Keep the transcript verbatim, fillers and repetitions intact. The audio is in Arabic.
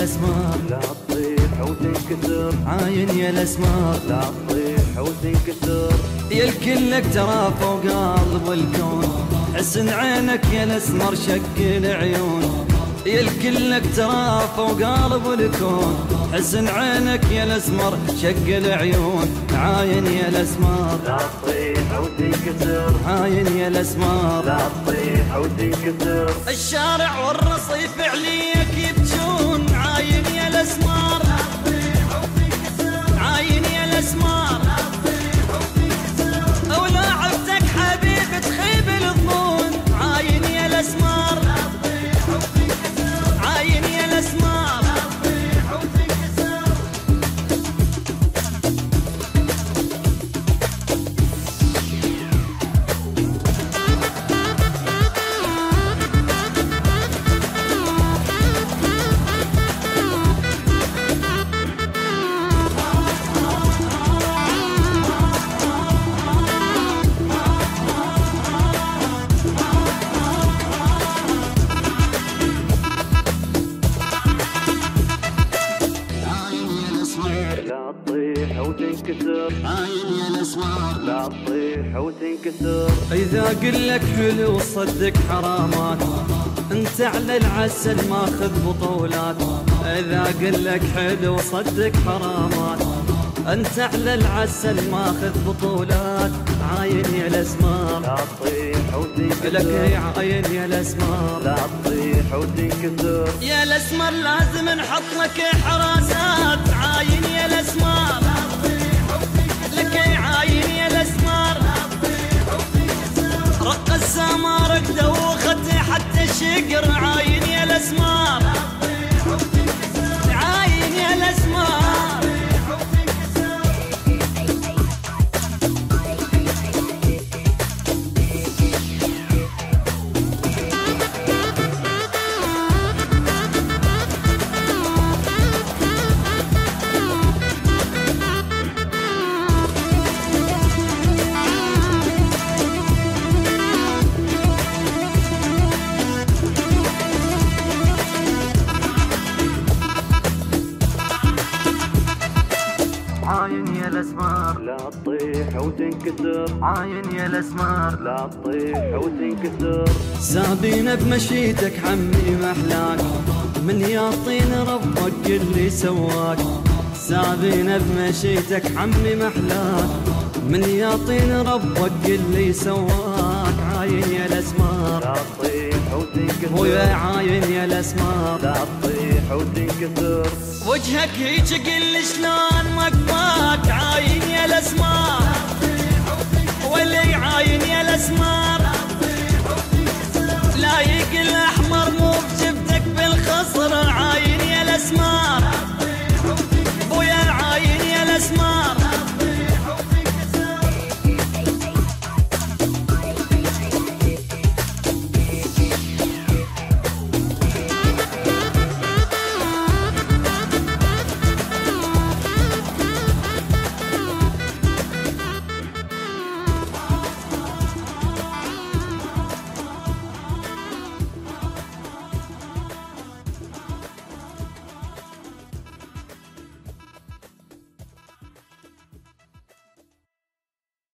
الاسمار لا تطيح وتنكسر، عاين يا الاسمار لا تطيح وتنكسر. يا الكلك ترى فوق قلب الكون، حسن عينك يا الاسمر شق العيون. يا الكلك ترى فوق قلب الكون، حسن عينك يا الاسمر شق العيون. عاين يا الاسمار لا تطيح وتنكسر، عاين يا الاسمار لا تطيح وتنكسر. الشارع والرصيف عليك يبجون، عاين يا الاسمار عاين يا الاسمار. ولاعبتك حبيب تخيب الظنون، عاين يا الاسمار عاين يا الاسمار. لا تطيح وتنكسر، عاين يا الاسمار لا تطيح وتنكسر. إذا قلك حلو صدق حرامات، انت على العسل ماخذ بطولات. إذا قلك حلو صدق حرامات، انت على العسل ماخذ بطولات. عاين يا الاسمار لا تطيح وتنكسر، لك يا عاين يا الاسمار. لا تطيح وتنكسر. يا الاسمر لازم نحط لك حراسات، عاين يا الاسمار لك يا عاين يا الاسمار. رق السمارك دوخت حتى الشقر، عاين يا الاسمار عاين يا الاسمار. عاين يا الاسمار لا تطيح وتنكسر، عاين يا الاسمار. لا تطيح وتنكسر. سابين بمشيتك عمي محلاك، من يعطين ربك اللي سواك. سابين بمشيتك عمي محلاك، من يعطين ربك اللي سواك. عاين يا الاسمار لا تطيح وتنكسر، ويا عاين يا الاسمار. لا تطيح وتنكسر. وجهك هيج قل شلون مقفاك، عاين يا الاسمار